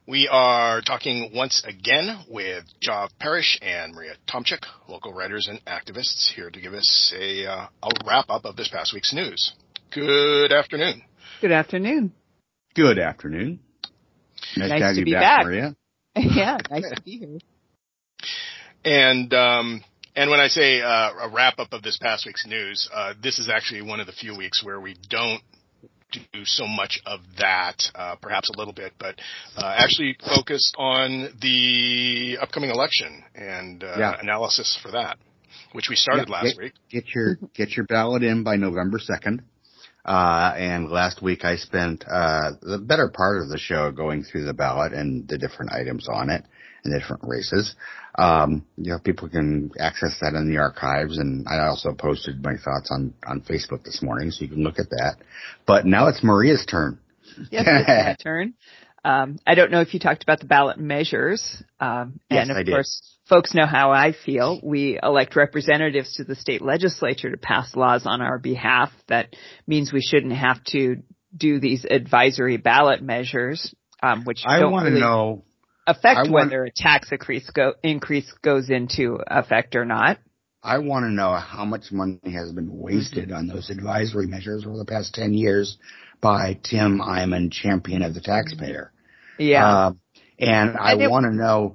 We are talking once again with Job Parrish and Maria Tomchik, local writers and activists, here to give us a wrap-up of this past week's news. Good afternoon. Good afternoon. Good afternoon. Nice to have to you be back, back. Maria. Yeah, nice to be here. And when I say a wrap-up of this past week's news, this is actually one of the few weeks where we don't do so much of that, perhaps a little bit, but actually focused on the upcoming election and analysis for that, which we started last week. Get your ballot in by November 2nd. And last week I spent the better part of the show going through the ballot and the different items on it and the different races. People can access that in the archives, and I also posted my thoughts on Facebook this morning, so you can look at that. But now it's Maria's turn. Yes, it's my turn. I don't know if you talked about the ballot measures. Yes, and of course, folks know how I feel. We elect representatives to the state legislature to pass laws on our behalf. That means we shouldn't have to do these advisory ballot measures, which don't really affect whether a tax increase goes into effect or not. I want to know how much money has been wasted on those advisory measures over the past 10 years by Tim Eyman, champion of the taxpayer. Yeah. And I want to know,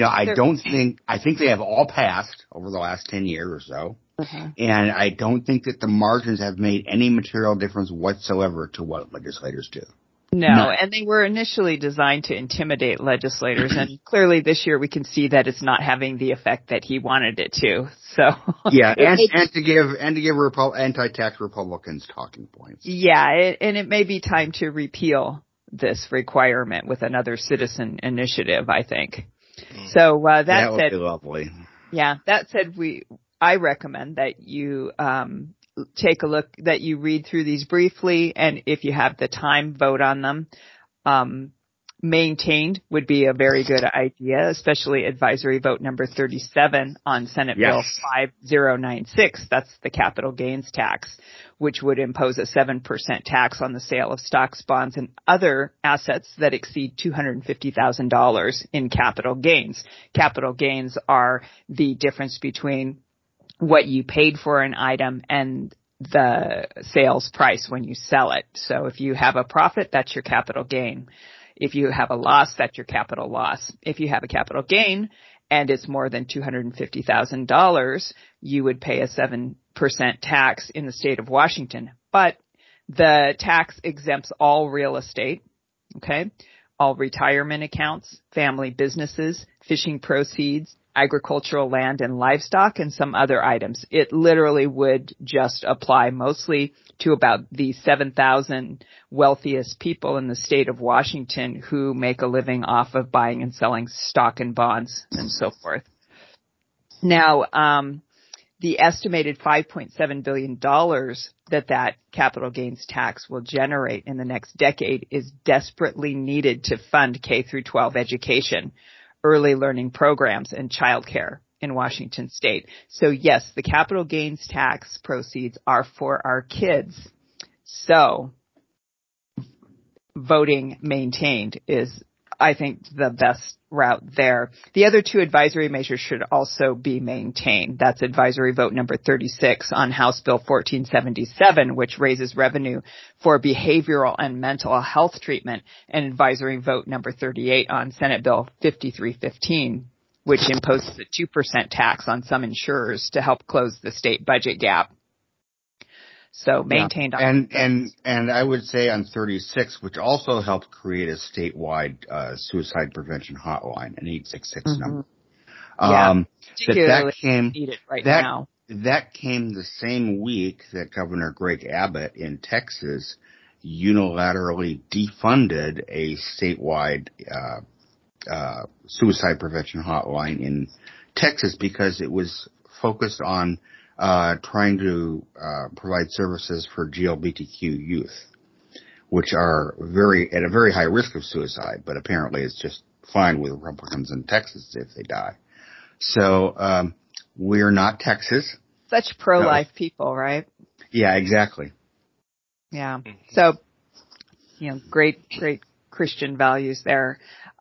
I think they have all passed over the last 10 years or so. And I don't think that the margins have made any material difference whatsoever to what legislators do. No, and they were initially designed to intimidate legislators, and clearly this year we can see that it's not having the effect that he wanted it to. So yeah, and to give anti-tax Republicans talking points. Yeah, and it may be time to repeal this requirement with another citizen initiative, I think. So that would be lovely. Yeah, that said, I recommend that you take a look, that you read through these briefly, and if you have the time, vote on them. Maintained would be a very good idea, especially advisory vote number 37 on Senate Bill 5096. That's the capital gains tax, which would impose a 7% tax on the sale of stocks, bonds, and other assets that exceed $250,000 in capital gains. Capital gains are the difference between what you paid for an item and the sales price when you sell it. So if you have a profit, that's your capital gain. If you have a loss, that's your capital loss. If you have a capital gain and it's more than $250,000, you would pay a 7% tax in the state of Washington. But the tax exempts all real estate, okay? All retirement accounts, family businesses, fishing proceeds, agricultural land and livestock, and some other items. It literally would just apply mostly to about the 7,000 wealthiest people in the state of Washington who make a living off of buying and selling stock and bonds and so forth. Now, the estimated $5.7 billion that capital gains tax will generate in the next decade is desperately needed to fund K through 12 education, early learning programs, and childcare in Washington state. So yes, the capital gains tax proceeds are for our kids. So voting maintained is, I think, the best route there. The other two advisory measures should also be maintained. That's advisory vote number 36 on House Bill 1477, which raises revenue for behavioral and mental health treatment, and advisory vote number 38 on Senate Bill 5315, which imposes a 2% tax on some insurers to help close the state budget gap. So maintained on and I would say on 36, which also helped create a statewide suicide prevention hotline, an 866 number. Particularly needed right now. That came the same week that Governor Greg Abbott in Texas unilaterally defunded a statewide suicide prevention hotline in Texas because it was focused on trying to provide services for GLBTQ youth, which are at a very high risk of suicide, but apparently it's just fine with Republicans in Texas if they die. So we're not Texas. Such pro-life people, right? Yeah, exactly. Yeah. So, great Christian values there.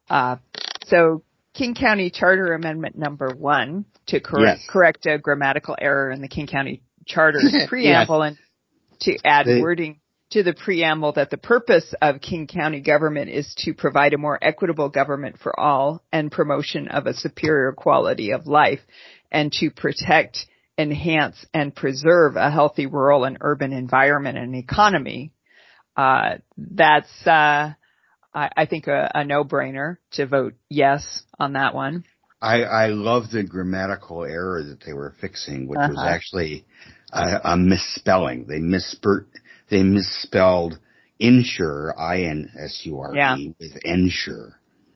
So King County Charter Amendment number 1 to correct a grammatical error in the King County Charter's preamble and to add wording to the preamble that the purpose of King County government is to provide a more equitable government for all and promotion of a superior quality of life, and to protect, enhance, and preserve a healthy rural and urban environment and economy. That's, I think, a no-brainer to vote yes on that one. I love the grammatical error that they were fixing, which was actually a misspelling. They misspelled insure, I-N-S-U-R-E, with ensure.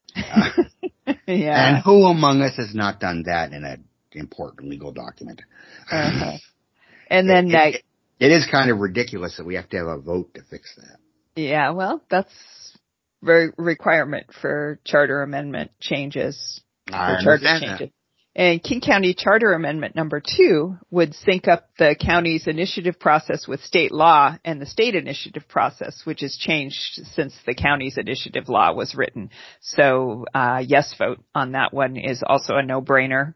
And who among us has not done that in an important legal document? And then it is kind of ridiculous that we have to have a vote to fix that. Yeah, well, that's very requirement for charter amendment changes. And King County Charter Amendment number 2 would sync up the county's initiative process with state law and the state initiative process, which has changed since the county's initiative law was written. So, yes vote on that one is also a no-brainer.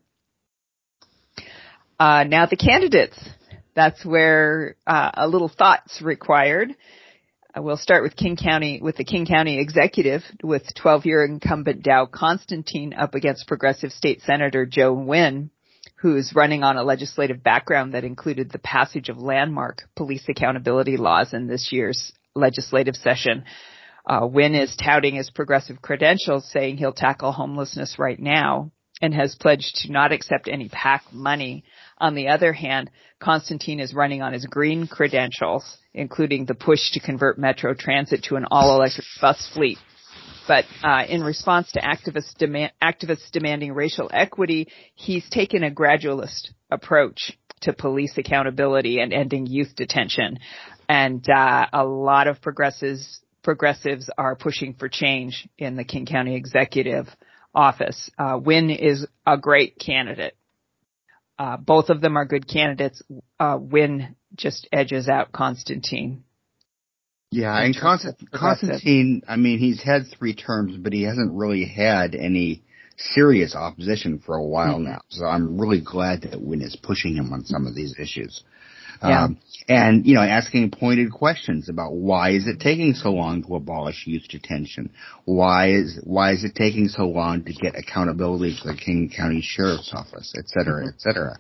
Now the candidates. That's where, a little thought's required. We'll start with the King County executive with 12-year incumbent Dow Constantine up against progressive state senator Joe Wynn, who's running on a legislative background that included the passage of landmark police accountability laws in this year's legislative session. Wynn is touting his progressive credentials, saying he'll tackle homelessness right now, and has pledged to not accept any PAC money. On the other hand, Constantine is running on his green credentials, including the push to convert Metro Transit to an all-electric bus fleet. But in response to activists demanding racial equity, he's taken a gradualist approach to police accountability and ending youth detention. And a lot of progressives are pushing for change in the King County executive office. Wynn is a great candidate. Both of them are good candidates. Wynn just edges out Constantine. Yeah, and Constantine, I mean, he's had 3 terms, but he hasn't really had any serious opposition for a while now. So I'm really glad that Wynn is pushing him on some of these issues. And, asking pointed questions about why is it taking so long to abolish youth detention? Why is it taking so long to get accountability to the King County Sheriff's Office, et cetera, et cetera.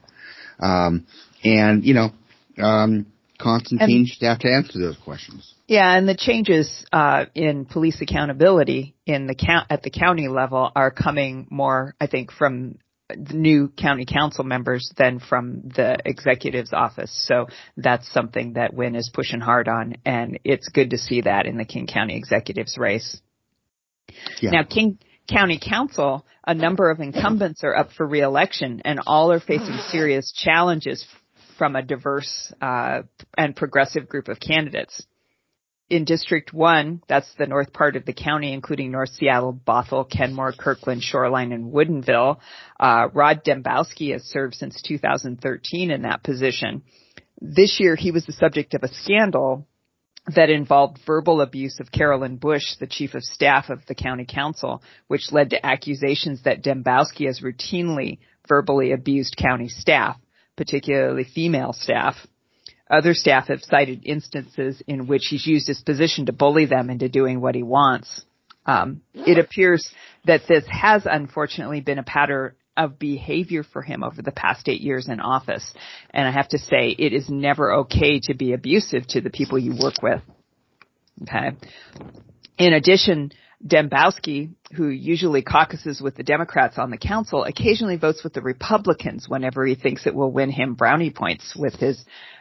Constantine should have to answer those questions. Yeah, and the changes in police accountability at the county level are coming more, I think, from the new county council members than from the executive's office. So that's something that Wynn is pushing hard on, and it's good to see that in the King County executive's race. Yeah. Now, King County Council, a number of incumbents are up for re-election, and all are facing serious challenges from a diverse and progressive group of candidates. In District 1, that's the north part of the county, including North Seattle, Bothell, Kenmore, Kirkland, Shoreline, and Woodinville, Rod Dembowski has served since 2013 in that position. This year, he was the subject of a scandal that involved verbal abuse of Carolyn Bush, the chief of staff of the county council, which led to accusations that Dembowski has routinely verbally abused county staff, particularly female staff. Other staff have cited instances in which he's used his position to bully them into doing what he wants. It appears that this has unfortunately been a pattern of behavior for him over the past 8 years in office. And I have to say, it is never okay to be abusive to the people you work with. Okay. In addition, Dembowski, who usually caucuses with the Democrats on the council, occasionally votes with the Republicans whenever he thinks it will win him brownie points with his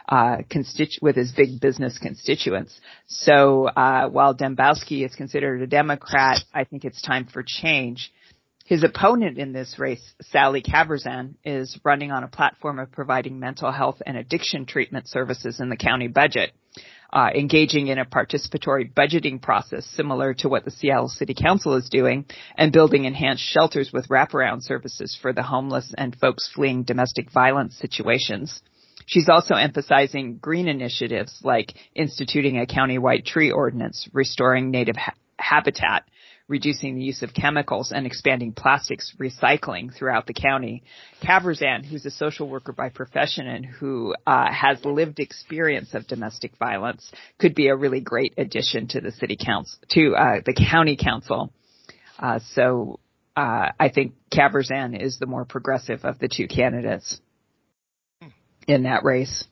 big business constituents. So while Dembowski is considered a Democrat, I think it's time for change. His opponent in this race, Sally Kaverzan, is running on a platform of providing mental health and addiction treatment services in the county budget, engaging in a participatory budgeting process similar to what the Seattle City Council is doing, and building enhanced shelters with wraparound services for the homeless and folks fleeing domestic violence situations. She's also emphasizing green initiatives like instituting a countywide tree ordinance, restoring native habitat, reducing the use of chemicals, and expanding plastics recycling throughout the county. Kavrzan, who's a social worker by profession and who has lived experience of domestic violence, could be a really great addition to the city council, to the county council. So I think Kavrzan is the more progressive of the two candidates in that race.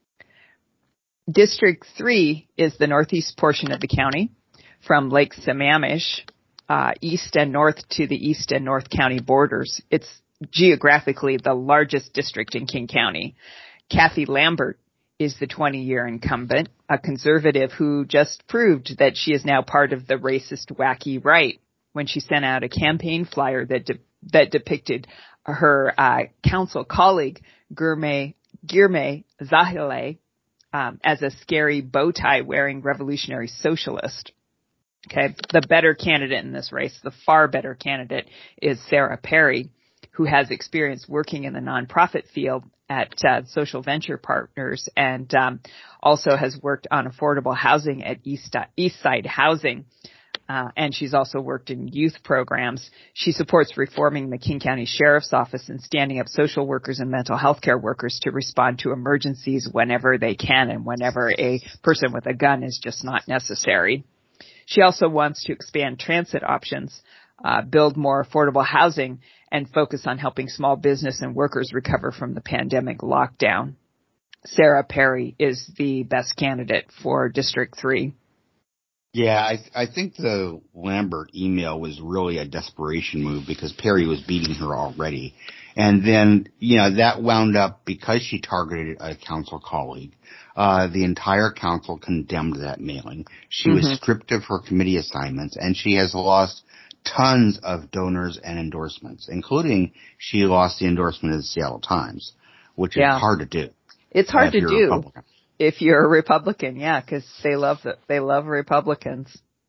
District 3 is the northeast portion of the county, from Lake Sammamish east and north to the east and north county borders. It's geographically the largest district in King County. Kathy Lambert is the 20-year incumbent, a conservative who just proved that she is now part of the racist wacky right when she sent out a campaign flyer that depicted her council colleague, Girmay Zahileh, as a scary bow tie wearing revolutionary socialist. Okay. The better candidate in this race, the far better candidate, is Sarah Perry, who has experience working in the nonprofit field at Social Venture Partners and also has worked on affordable housing at East Side Housing. And she's also worked in youth programs. She supports reforming the King County Sheriff's Office and standing up social workers and mental health care workers to respond to emergencies whenever they can and whenever a person with a gun is just not necessary. She also wants to expand transit options, build more affordable housing, and focus on helping small business and workers recover from the pandemic lockdown. Sarah Perry is the best candidate for District 3. Yeah, I think the Lambert email was really a desperation move because Perry was beating her already. And then, that wound up because she targeted a council colleague. The entire council condemned that mailing. She was stripped of her committee assignments, and she has lost tons of donors and endorsements, including she lost the endorsement of the Seattle Times, which is hard to do. It's hard to do if you're a Republican, because they love Republicans.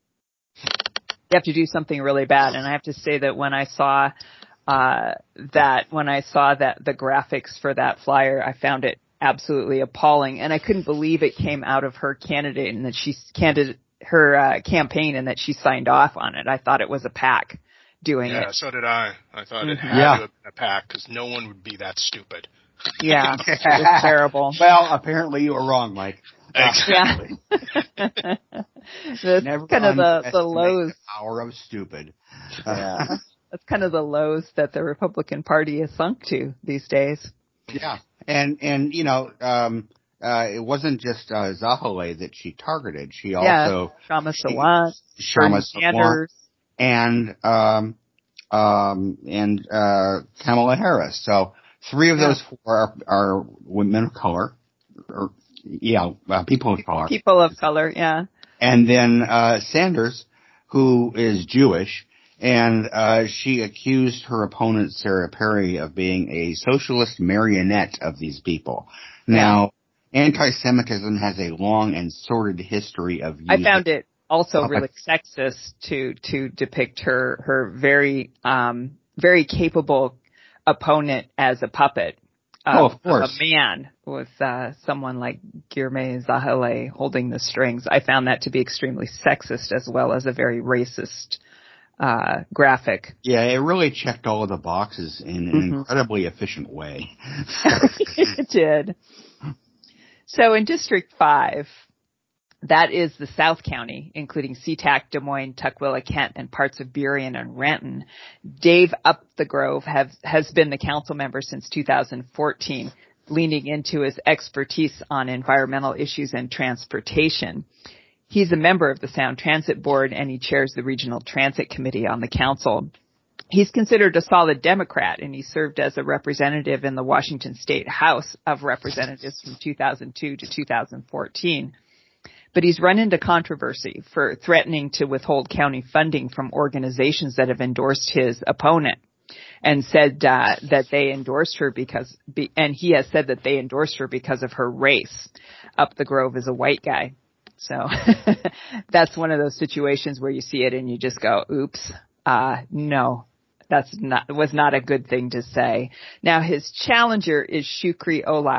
You have to do something really bad, and I have to say that when I saw the graphics for that flyer, I found it absolutely appalling, and I couldn't believe it came out of her candidate and that her campaign and that she signed off on it. I thought it was a PAC doing it. Yeah, so did I. I thought it had to have been a PAC because no one would be that stupid. Yeah, it was terrible. Well, apparently you were wrong, Mike. Exactly. That's Never kind of the lows. The power of stupid. Yeah. That's kind of the lows that the Republican Party has sunk to these days. Yeah. And it wasn't just Zahileh that she targeted. She also Kshama Sawant, Sanders, and Kamala Harris. So 3 of those 4 are women of color, people of color. People of color, yeah. And then Sanders, who is Jewish, and she accused her opponent Sarah Perry of being a socialist marionette of these people. Now, anti-Semitism has a long and sordid history of using. I found it also really sexist to depict her very very capable opponent as a puppet. Of course. A man with someone like Girmay Zahileh holding the strings. I found that to be extremely sexist as well as a very racist graphic. Yeah, it really checked all of the boxes in an incredibly efficient way. It did. So in District 5, that is the South County, including SeaTac, Des Moines, Tukwila, Kent, and parts of Burien and Renton. Dave Upthegrove has been the council member since 2014, leaning into his expertise on environmental issues and transportation. He's a member of the Sound Transit Board, and he chairs the Regional Transit Committee on the council. He's considered a solid Democrat, and he served as a representative in the Washington State House of Representatives from 2002 to 2014. But he's run into controversy for threatening to withhold county funding from organizations that have endorsed his opponent, and said that they endorsed her and he has said that they endorsed her because of her race. Upthegrove is a white guy. So that's one of those situations where you see it and you just go, oops, no. Was not a good thing to say. Now his challenger is Shukri Olau,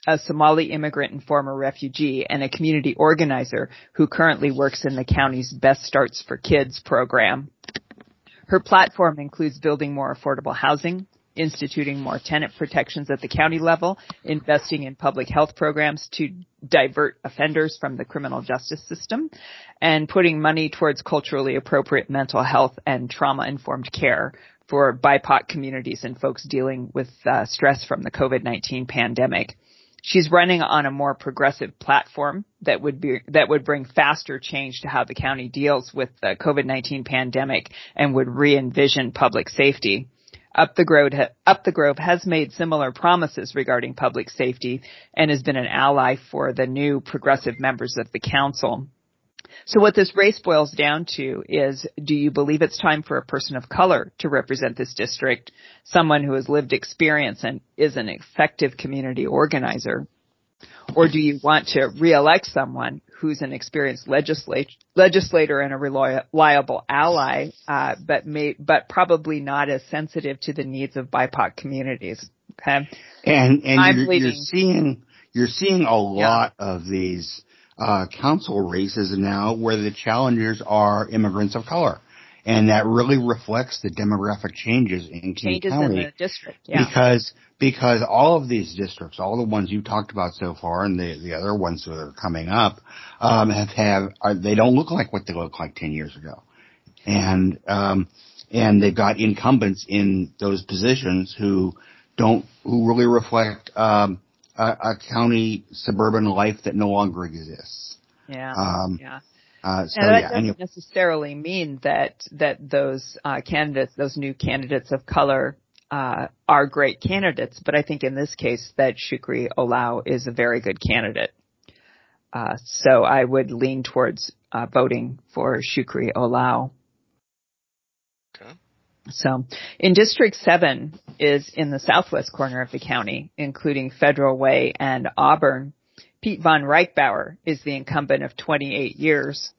a Somali immigrant and former refugee, and a community organizer who currently works in the county's Best Starts for Kids program. Her platform includes building more affordable housing, instituting more tenant protections at the county level, investing in public health programs to divert offenders from the criminal justice system, and putting money towards culturally appropriate mental health and trauma-informed care for BIPOC communities and folks dealing with stress from the COVID-19 pandemic. She's running on a more progressive platform that would bring faster change to how the county deals with the COVID-19 pandemic and would re-envision public safety. Up the Grove has made similar promises regarding public safety and has been an ally for the new progressive members of the council. So what this race boils down to is, do you believe it's time for a person of color to represent this district, someone who has lived experience and is an effective community organizer? Or do you want to reelect someone who's an experienced legislator and a reliable ally, but probably not as sensitive to the needs of BIPOC communities? Okay. And you're seeing a lot of these council races now where the challengers are immigrants of color. And that really reflects the demographic changes in King County. In the district, yeah. Because all of these districts, all the ones you talked about so far and the other ones that are coming up, they don't look like what they looked like 10 years ago. And they've got incumbents in those positions who really reflect, a county suburban life that no longer exists. Yeah. That doesn't necessarily mean that those candidates, those new candidates of color, are great candidates, but I think in this case that Shukri Olau is a very good candidate. So I would lean towards voting for Shukri Olau. Okay. So in District 7 is in the southwest corner of the county, including Federal Way and Auburn. Pete von Reichbauer is the incumbent of 28 years.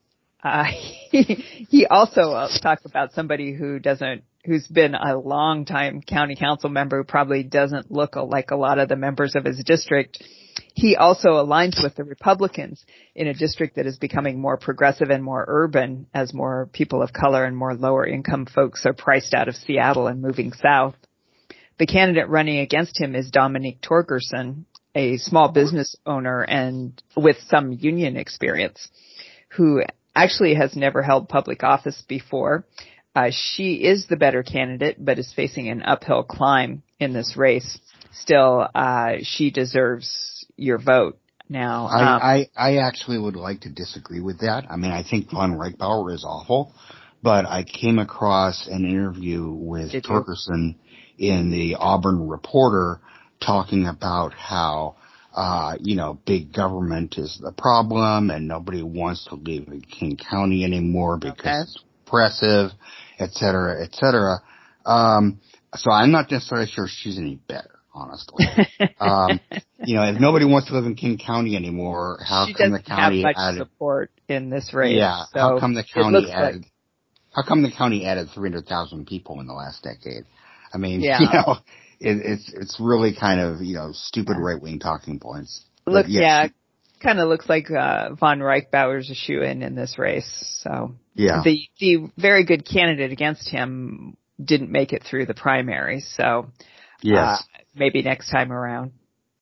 He also talks about somebody who's been a long time county council member who probably doesn't look like a lot of the members of his district. He also aligns with the Republicans in a district that is becoming more progressive and more urban as more people of color and more lower income folks are priced out of Seattle and moving south. The candidate running against him is Dominique Torgerson, a small business owner and with some union experience, who actually has never held public office before. She is the better candidate, but is facing an uphill climb in this race. Still, she deserves your vote. Now, I actually would like to disagree with that. I mean, I think von Reichbauer is awful, but I came across an interview with Torgerson in the Auburn Reporter talking about how, big government is the problem and nobody wants to live in King County anymore because it's oppressive, et cetera, et cetera. So I'm not necessarily sure she's any better, honestly. If nobody wants to live in King County anymore, how come the county added support in this race? Yeah. So how come the county added 300,000 people in the last decade? I mean, it's really kind of, stupid right-wing talking points. Kind of looks like von Reichbauer's a shoo-in in this race. So the very good candidate against him didn't make it through the primary. So maybe next time around.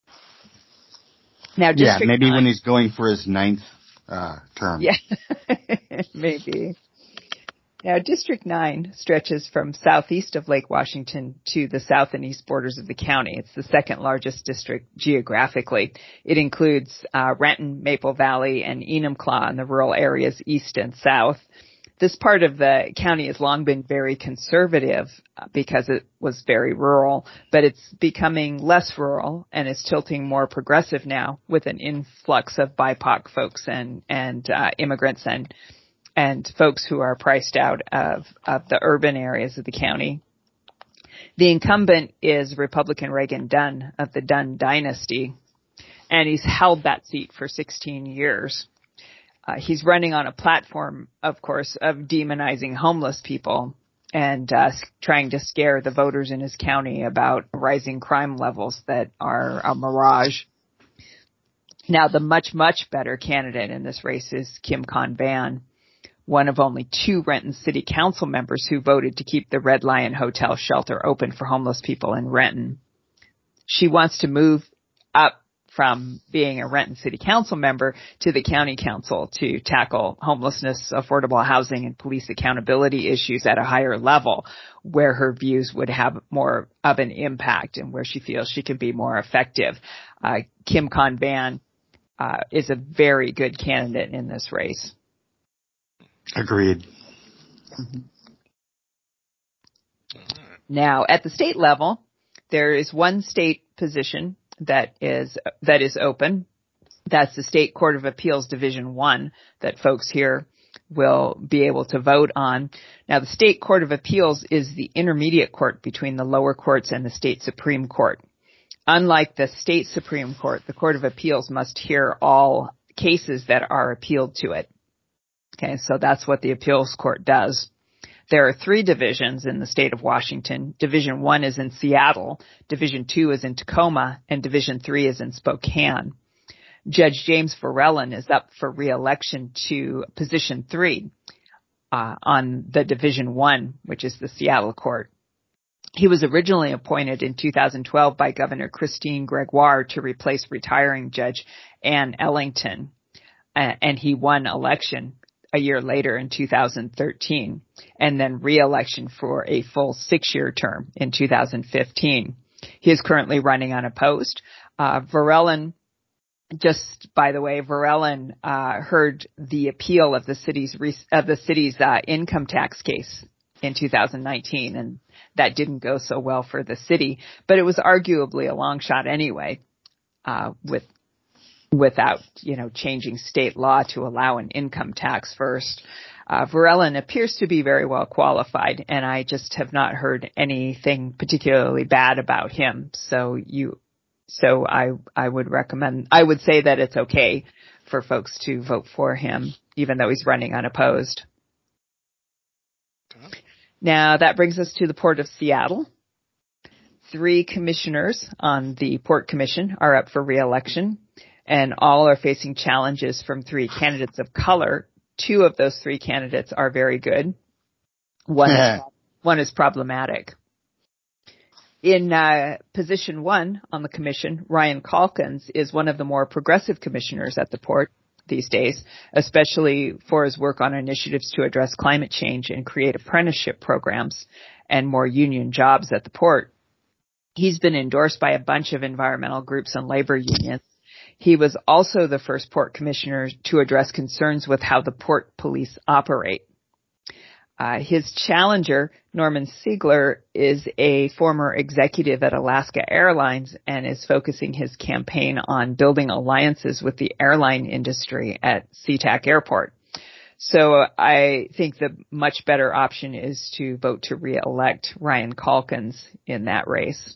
Now, maybe when he's going for his 9th term. Yeah, maybe. Now, District 9 stretches from southeast of Lake Washington to the south and east borders of the county. It's the second largest district geographically. It includes Renton, Maple Valley, and Enumclaw in the rural areas east and south. This part of the county has long been very conservative because it was very rural, but it's becoming less rural and is tilting more progressive now with an influx of BIPOC folks and immigrants and folks who are priced out of the urban areas of the county. The incumbent is Republican Reagan Dunn of the Dunn dynasty, and he's held that seat for 16 years. He's running on a platform, of course, of demonizing homeless people and trying to scare the voters in his county about rising crime levels that are a mirage. Now, the much, much better candidate in this race is Kim Con-Van, one of only 2 Renton City Council members who voted to keep the Red Lion Hotel shelter open for homeless people in Renton. She wants to move up from being a Renton City Council member to the County Council to tackle homelessness, affordable housing, and police accountability issues at a higher level, where her views would have more of an impact and where she feels she can be more effective. Kim Con-Van is a very good candidate in this race. Agreed. Mm-hmm. Now, at the state level, there is one state position that is open. That's the State Court of Appeals Division 1 that folks here will be able to vote on. Now, the State Court of Appeals is the intermediate court between the lower courts and the state Supreme Court. Unlike the state Supreme Court, the Court of Appeals must hear all cases that are appealed to it. Okay, so that's what the appeals court does. There are 3 divisions in the state of Washington. Division 1 is in Seattle, Division 2 is in Tacoma, and Division 3 is in Spokane. Judge James Verellen is up for re-election to Position 3 on the Division 1, which is the Seattle court. He was originally appointed in 2012 by Governor Christine Gregoire to replace retiring Judge Ann Ellington, and he won election a year later in 2013, and then re-election for a full 6-year term in 2015. He is currently running unopposed. Verellen, just by the way, Verellen heard the appeal of the city's income tax case in 2019, and that didn't go so well for the city, but it was arguably a long shot anyway, without, changing state law to allow an income tax first. Verellen appears to be very well qualified, and I just have not heard anything particularly bad about him. So I would say that it's okay for folks to vote for him, even though he's running unopposed. Okay. Now that brings us to the Port of Seattle. 3 commissioners on the Port Commission are up for re-election, and all are facing challenges from 3 candidates of color. 2 of those 3 candidates are very good. One is problematic. In Position 1 on the commission, Ryan Calkins is one of the more progressive commissioners at the port these days, especially for his work on initiatives to address climate change and create apprenticeship programs and more union jobs at the port. He's been endorsed by a bunch of environmental groups and labor unions. He was also the first port commissioner to address concerns with how the port police operate. His challenger, Norman Siegler, is a former executive at Alaska Airlines and is focusing his campaign on building alliances with the airline industry at SeaTac Airport. So I think the much better option is to vote to re-elect Ryan Calkins in that race.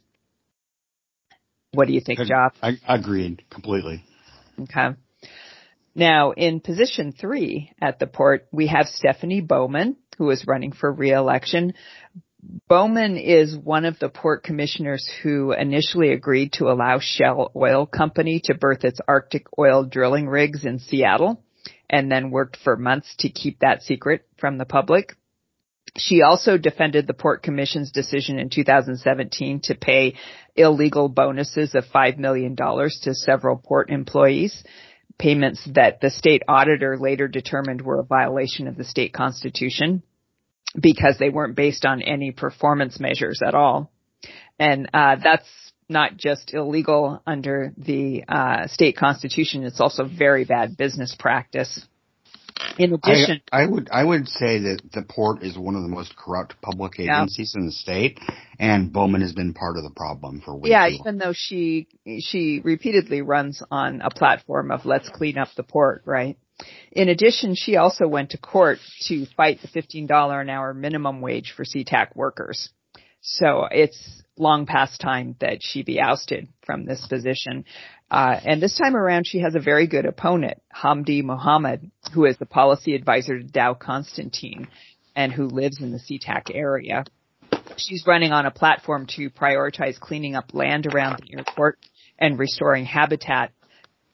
What do you think, Joff? I agreed completely. Okay. Now, in Position 3 at the port, we have Stephanie Bowman, who is running for re-election. Bowman is one of the port commissioners who initially agreed to allow Shell Oil Company to berth its Arctic oil drilling rigs in Seattle, and then worked for months to keep that secret from the public. She also defended the Port Commission's decision in 2017 to pay illegal bonuses of $5 million to several port employees, payments that the state auditor later determined were a violation of the state constitution because they weren't based on any performance measures at all. And that's not just illegal under the state constitution, it's also very bad business practice. In addition, I would say that the port is one of the most corrupt public agencies in the state, and Bowman has been part of the problem for way too long. Even though she repeatedly runs on a platform of let's clean up the port, right? In addition, she also went to court to fight the $15 an hour minimum wage for SeaTac workers. So it's long past time that she be ousted from this position. And this time around, she has a very good opponent, Hamdi Mohammed, who is the policy advisor to Dow Constantine and who lives in the SeaTac area. She's running on a platform to prioritize cleaning up land around the airport and restoring habitat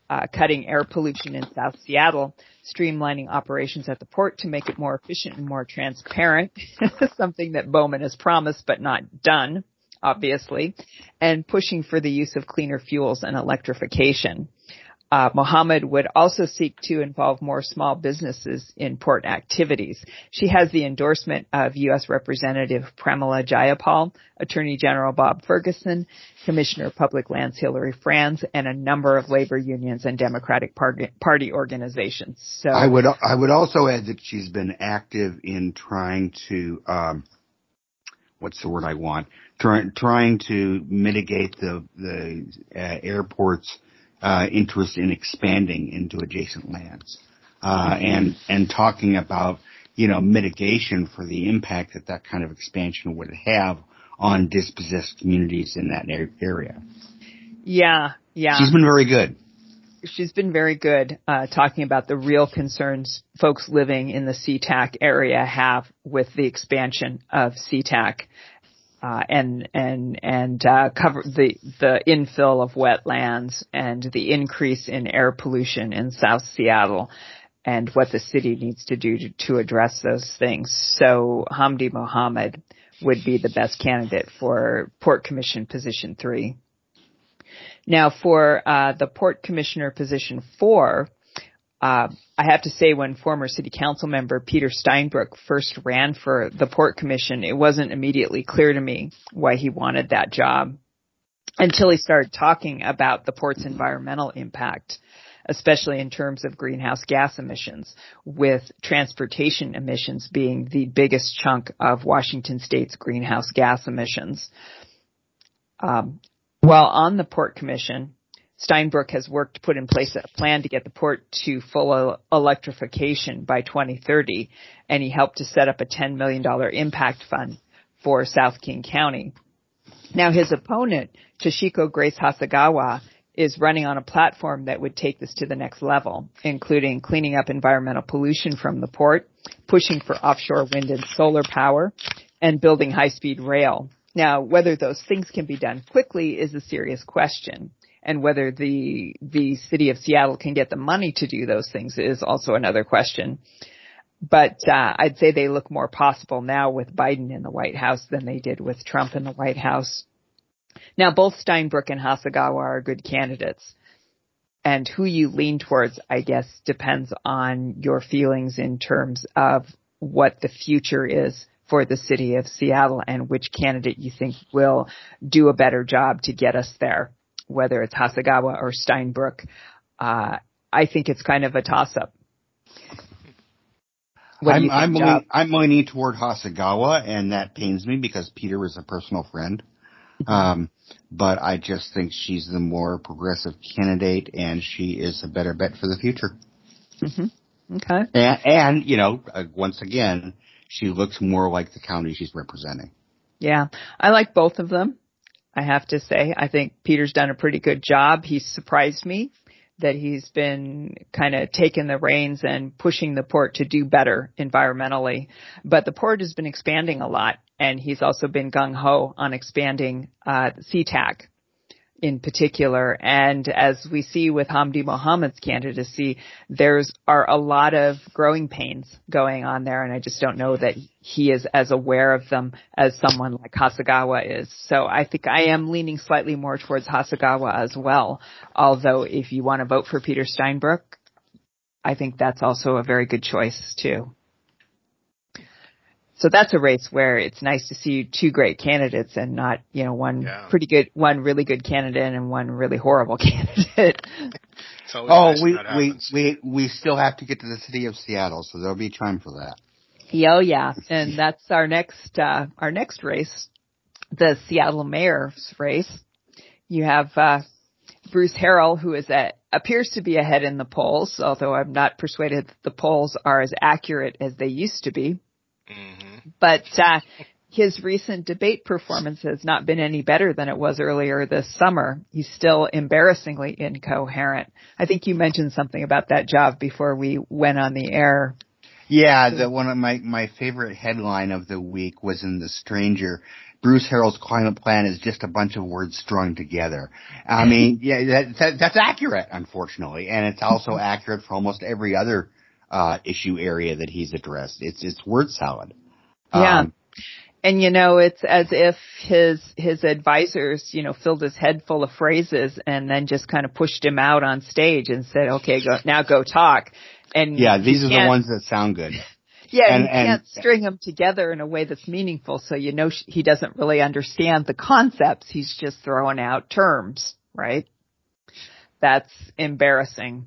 cutting air pollution in South Seattle, streamlining operations at the port to make it more efficient and more transparent, something that Bowman has promised but not done, obviously, and pushing for the use of cleaner fuels and electrification. Mohammed would also seek to involve more small businesses in port activities. She has the endorsement of U.S. Representative Pramila Jayapal, Attorney General Bob Ferguson, Commissioner of Public Lands Hilary Franz, and a number of labor unions and Democratic Party organizations. So I would also add that she's been active in trying to what's the word I want? Trying to mitigate the airport's interest in expanding into adjacent lands, and talking about, mitigation for the impact that kind of expansion would have on dispossessed communities in that area. Yeah. She's been very good. She's been very good, talking about the real concerns folks living in the SeaTac area have with the expansion of SeaTac. And cover the infill of wetlands and the increase in air pollution in South Seattle and what the city needs to do to address those things. So Hamdi Mohammed would be the best candidate for Port Commission Position 3. Now for the Port Commissioner Position 4, I have to say when former city council member Peter Steinbrück first ran for the Port Commission, it wasn't immediately clear to me why he wanted that job until he started talking about the port's environmental impact, especially in terms of greenhouse gas emissions, with transportation emissions being the biggest chunk of Washington State's greenhouse gas emissions. While on the Port Commission, Steinbrück has worked to put in place a plan to get the port to full electrification by 2030, and he helped to set up a $10 million impact fund for South King County. Now, his opponent, Toshiko Grace Hasagawa, is running on a platform that would take this to the next level, including cleaning up environmental pollution from the port, pushing for offshore wind and solar power, and building high-speed rail. Now, whether those things can be done quickly is a serious question. And whether the city of Seattle can get the money to do those things is also another question. But I'd say they look more possible now with Biden in the White House than they did with Trump in the White House. Now, both Steinbrück and Hasagawa are good candidates. And who you lean towards, I guess, depends on your feelings in terms of what the future is for the city of Seattle and which candidate you think will do a better job to get us there. Whether it's Hasagawa or Steinbrück, I think it's kind of a toss-up. I'm leaning toward Hasagawa, and that pains me because Peter is a personal friend. But I just think she's the more progressive candidate, and she is a better bet for the future. Mm-hmm. Okay. And once again, she looks more like the county she's representing. Yeah, I like both of them. I have to say, I think Peter's done a pretty good job. He's surprised me that he's been kind of taking the reins and pushing the port to do better environmentally. But the port has been expanding a lot, and he's also been gung-ho on expanding SeaTac in particular. And as we see with Hamdi Mohammed's candidacy, are a lot of growing pains going on there, and I just don't know that he is as aware of them as someone like Hasagawa is. So I think I am leaning slightly more towards Hasagawa as well, although if you want to vote for Peter Steinbrück, I think that's also a very good choice too. So that's a race where it's nice to see two great candidates and not, one really good candidate and one really horrible candidate. We still have to get to the city of Seattle, so there'll be time for that. Oh yeah, and that's our next race, the Seattle mayor's race. You have Bruce Harrell, who appears to be ahead in the polls, although I'm not persuaded that the polls are as accurate as they used to be. Mm-hmm. But his recent debate performance has not been any better than it was earlier this summer. He's still embarrassingly incoherent. I think you mentioned something about that job before we went on the air. Yeah, one of my favorite headline of the week was in The Stranger, Bruce Harrell's climate plan is just a bunch of words strung together. I mean, yeah, that's accurate, unfortunately, and it's also accurate for almost every other issue area that he's addressed. It's word salad. Yeah. And, it's as if his advisors, filled his head full of phrases and then just kind of pushed him out on stage and said, okay, go talk. And yeah, these are the ones that sound good. Yeah, and you can't string them together in a way that's meaningful, so he doesn't really understand the concepts. He's just throwing out terms, right? That's embarrassing.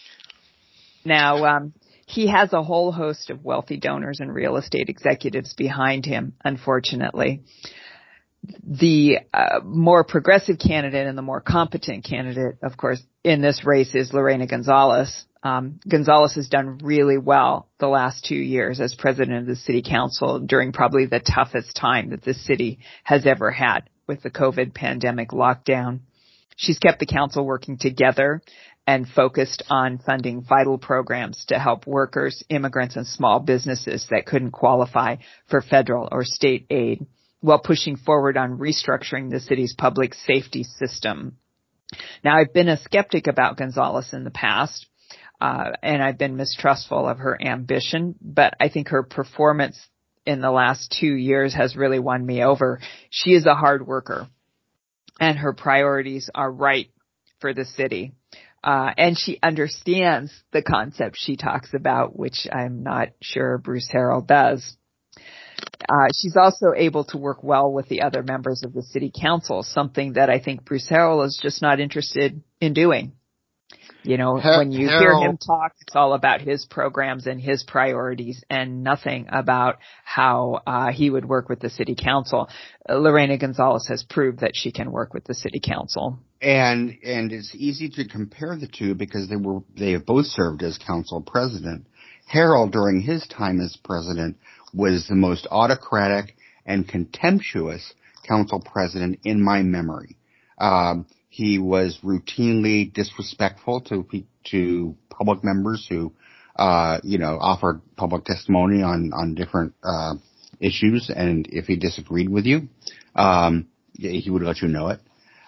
Now, he has a whole host of wealthy donors and real estate executives behind him, unfortunately. The more progressive candidate and the more competent candidate, of course, in this race is Lorena Gonzalez. Gonzalez has done really well the last 2 years as president of the city council during probably the toughest time that the city has ever had with the COVID pandemic lockdown. She's kept the council working together and focused on funding vital programs to help workers, immigrants, and small businesses that couldn't qualify for federal or state aid, while pushing forward on restructuring the city's public safety system. Now, I've been a skeptic about Gonzalez in the past, and I've been mistrustful of her ambition, but I think her performance in the last 2 years has really won me over. She is a hard worker, and her priorities are right for the city. And she understands the concepts she talks about, which I'm not sure Bruce Harrell does. She's also able to work well with the other members of the city council, something that I think Bruce Harrell is just not interested in doing. When you hear him talk, it's all about his programs and his priorities and nothing about how he would work with the city council. Lorena Gonzalez has proved that she can work with the city council. And it's easy to compare the two because they have both served as council president. Harrell, during his time as president, was the most autocratic and contemptuous council president in my memory. He was routinely disrespectful to public members who, offered public testimony on different issues, and if he disagreed with you, he would let you know it.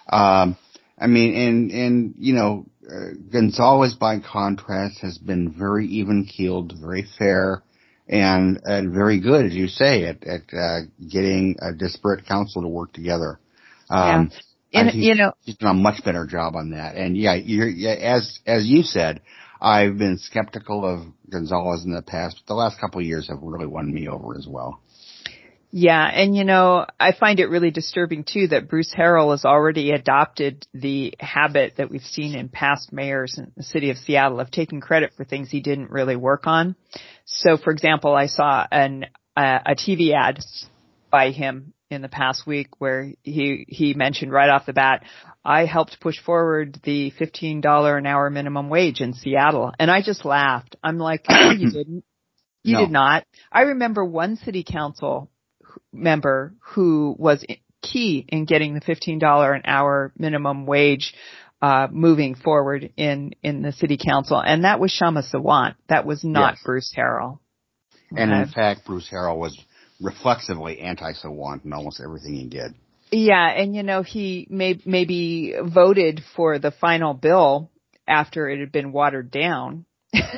Gonzalez, by contrast, has been very even-keeled, very fair, and very good, as you say, at getting a disparate council to work together. And he's done a much better job on that. And as you said, I've been skeptical of Gonzalez in the past, but the last couple of years have really won me over as well. Yeah, and I find it really disturbing too that Bruce Harrell has already adopted the habit that we've seen in past mayors in the city of Seattle of taking credit for things he didn't really work on. So, for example, I saw a TV ad by him in the past week where he mentioned right off the bat, I helped push forward the $15 an hour minimum wage in Seattle. And I just laughed. I'm like, no, you didn't. You did not. I remember one city council member who was key in getting the $15 an hour minimum wage moving forward in the city council, and that was Shama Sawant. That was not Bruce Harrell. And in fact, Bruce Harrell was reflexively anti-Sawant in almost everything he did. Yeah, and he maybe voted for the final bill after it had been watered down.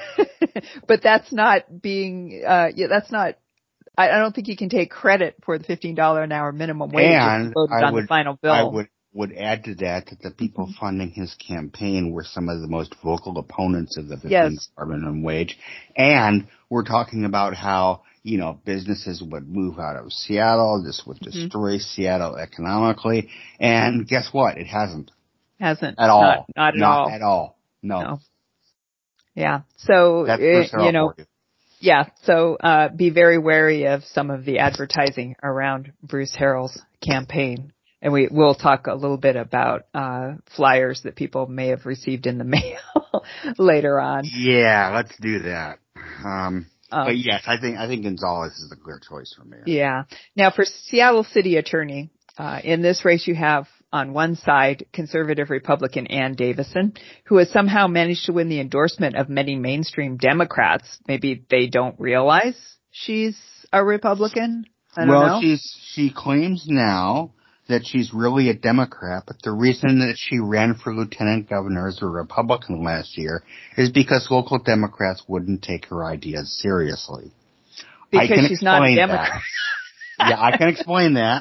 But that's not being that's not I don't think you can take credit for the $15 an hour minimum wage and voted on the final bill. I would add to that the people funding his campaign were some of the most vocal opponents of the $15 minimum wage. And we're talking about how, businesses would move out of Seattle. This would destroy Seattle economically. And guess what? It hasn't. Hasn't. At all. Not at all. all. Not at all. No. Yeah. So, that's Bruce Harrell for you. Yeah, so be very wary of some of the advertising around Bruce Harrell's campaign. And we'll talk a little bit about flyers that people may have received in the mail later on. Yeah, let's do that. But yes, I think Gonzalez is the clear choice for me. Yeah. Now for Seattle City Attorney, in this race you have on one side conservative Republican Ann Davison, who has somehow managed to win the endorsement of many mainstream Democrats. Maybe they don't realize she's a Republican. I don't know. She claims now that she's really a Democrat, but the reason that she ran for lieutenant governor as a Republican last year is because local Democrats wouldn't take her ideas seriously. Because she's not a Democrat. Yeah, I can explain that.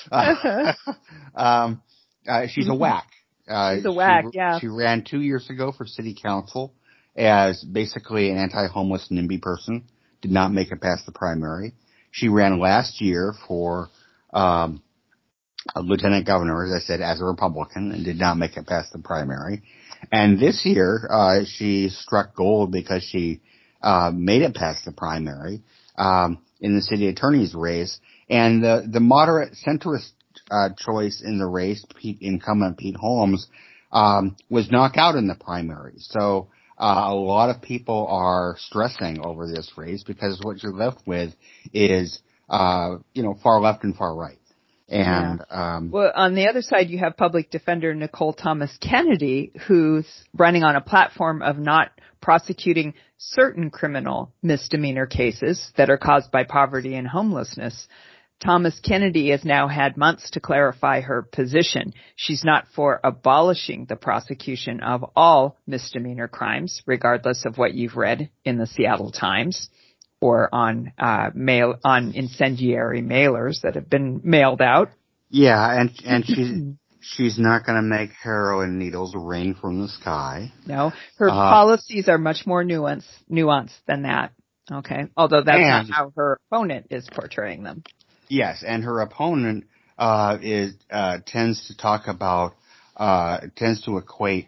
She's a whack. She's a whack, yeah. She ran 2 years ago for city council as basically an anti-homeless NIMBY person. Did not make it past the primary. She ran last year for a lieutenant governor, as I said, as a Republican, and did not make it past the primary. And this year, she struck gold because she made it past the primary in the city attorney's race. And the moderate centrist choice in the race, incumbent Pete Holmes, was knocked out in the primary. So a lot of people are stressing over this race because what you're left with is, far left and far right. And, well, on the other side, you have public defender Nicole Thomas Kennedy, who's running on a platform of not prosecuting certain criminal misdemeanor cases that are caused by poverty and homelessness. Thomas Kennedy has now had months to clarify her position. She's not for abolishing the prosecution of all misdemeanor crimes, regardless of what you've read in the Seattle Times or on incendiary mailers that have been mailed out. Yeah, and she's not going to make heroin needles rain from the sky. No, her policies are much more nuanced than that. Okay, although that's not how her opponent is portraying them. Yes, and her opponent tends to equate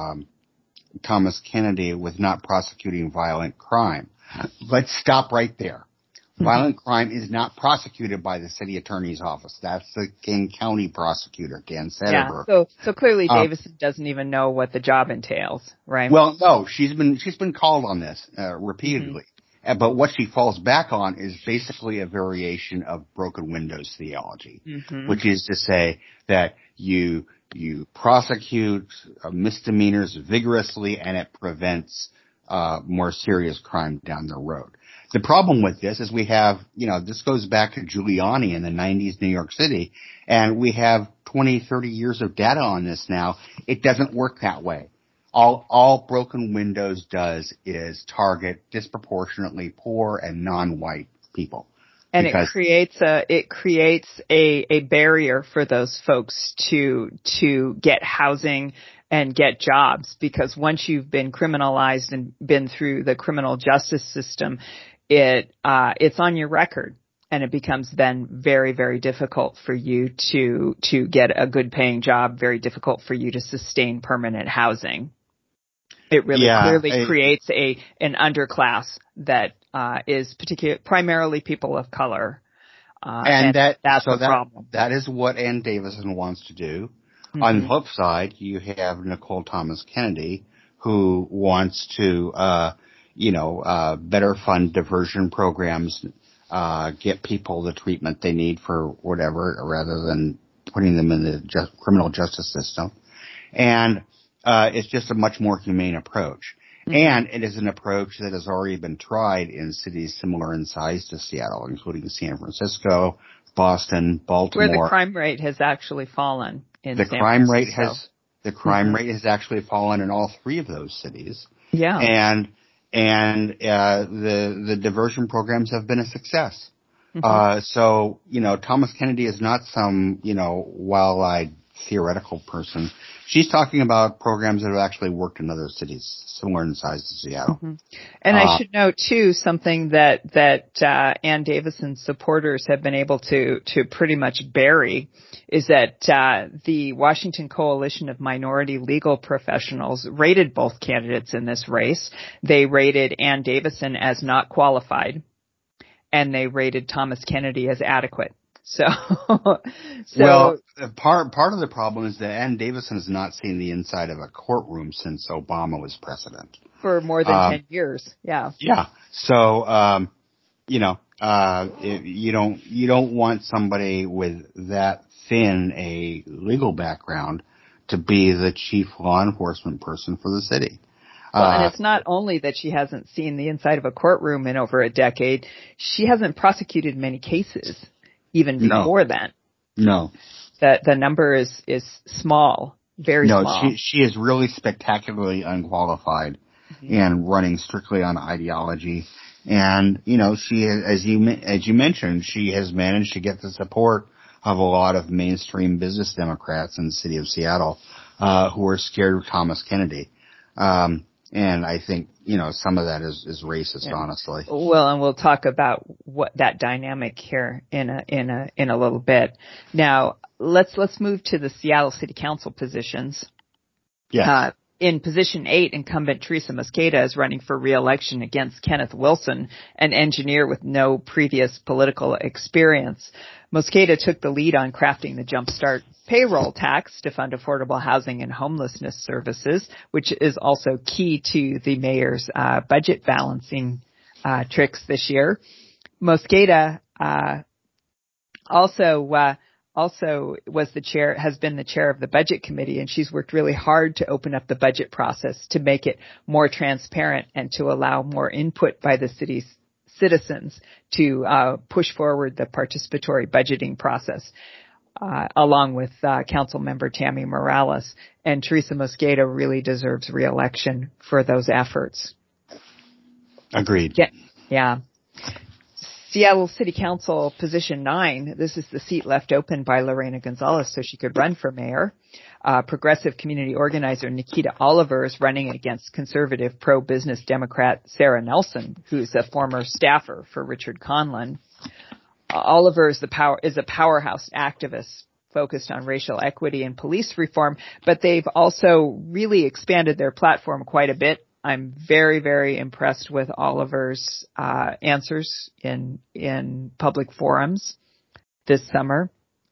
Thomas Kennedy with not prosecuting violent crime. Let's stop right there. Violent crime is not prosecuted by the city attorney's office. That's the King County prosecutor, Dan Sederberg. Yeah, so clearly Davison doesn't even know what the job entails, right? Well, no, she's been called on this repeatedly. Mm-hmm. But what she falls back on is basically a variation of broken windows theology, which is to say that you prosecute misdemeanors vigorously and it prevents more serious crime down the road. The problem with this is we have, this goes back to Giuliani in the 90s New York City, and we have 20, 30 years of data on this now. It doesn't work that way. All broken windows does is target disproportionately poor and non-white people. And it creates a barrier for those folks to get housing and get jobs, because once you've been criminalized and been through the criminal justice system, it's on your record, and it becomes then very, very difficult for you to get a good paying job, very difficult for you to sustain permanent housing. It really clearly creates an underclass that is primarily people of color. And that's the problem. That is what Ann Davison wants to do. Mm-hmm. On the flip side, you have Nicole Thomas Kennedy, who wants to, better fund diversion programs, get people the treatment they need for whatever, rather than putting them in the criminal justice system. And it's just a much more humane approach. Mm-hmm. And it is an approach that has already been tried in cities similar in size to Seattle, including San Francisco, Boston, Baltimore. Where the crime rate has actually fallen in San Francisco. The crime rate has actually fallen in all three of those cities. Yeah. And the diversion programs have been a success. Mm-hmm. So, Thomas Kennedy is not some, wild-eyed theoretical person. She's talking about programs that have actually worked in other cities similar in size to Seattle. Mm-hmm. And I should note too, something that Ann Davison's supporters have been able to pretty much bury is that the Washington Coalition of Minority Legal Professionals rated both candidates in this race. They rated Ann Davison as not qualified, and they rated Thomas Kennedy as adequate. So well, part of the problem is that Ann Davison has not seen the inside of a courtroom since Obama was president for more than 10 years. Yeah. Yeah. So, you don't want somebody with that thin a legal background to be the chief law enforcement person for the city. Well, and it's not only that she hasn't seen the inside of a courtroom in over a decade. She hasn't prosecuted many cases. even before then. No. The number is small, very small. No, she is really spectacularly unqualified and running strictly on ideology. And, she, as you mentioned, she has managed to get the support of a lot of mainstream business Democrats in the city of Seattle, who are scared of Thomas Kennedy. And I think, some of that is racist, honestly. Well, and we'll talk about what that dynamic here in a little bit. Now, let's move to the Seattle City Council positions. Yes. In position 8, incumbent Teresa Mosqueda is running for re-election against Kenneth Wilson, an engineer with no previous political experience. Mosqueda took the lead on crafting the Jumpstart payroll tax to fund affordable housing and homelessness services, which is also key to the mayor's budget balancing tricks this year. Mosqueda also has been the chair of the budget committee, and she's worked really hard to open up the budget process to make it more transparent and to allow more input by the city's citizens to push forward the participatory budgeting process, along with council member Tammy Morales. And Teresa Mosqueda really deserves re-election for those efforts. Agreed. Yeah. Seattle City Council position 9. This is the seat left open by Lorena Gonzalez so she could run for mayor. Progressive community organizer Nikita Oliver is running against conservative pro-business Democrat Sarah Nelson, who's a former staffer for Richard Conlon. Oliver is a powerhouse activist focused on racial equity and police reform, but they've also really expanded their platform quite a bit. I'm very, very impressed with Oliver's answers in public forums this summer.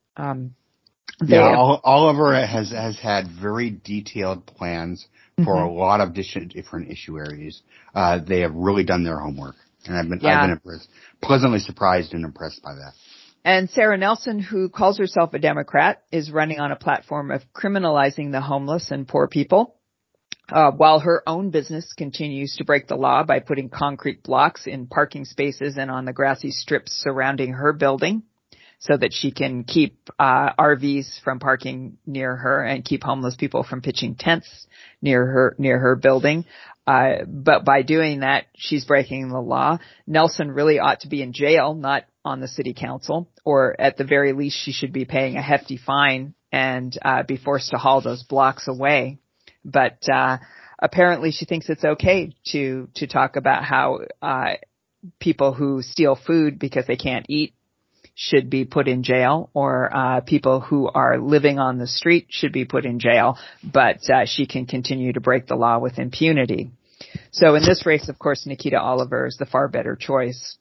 Oliver has had very detailed plans for a lot of different issue areas. They have really done their homework, and I've been impressed, pleasantly surprised and impressed by that. And Sarah Nelson, who calls herself a Democrat, is running on a platform of criminalizing the homeless and poor people. While her own business continues to break the law by putting concrete blocks in parking spaces and on the grassy strips surrounding her building so that she can keep RVs from parking near her and keep homeless people from pitching tents near her building. But by doing that, she's breaking the law. Nelson really ought to be in jail, not on the city council, or at the very least she should be paying a hefty fine and be forced to haul those blocks away. But apparently she thinks it's okay to talk about how people who steal food because they can't eat should be put in jail, or people who are living on the street should be put in jail, but she can continue to break the law with impunity. So in this race, of course, Nikita Oliver is the far better choice.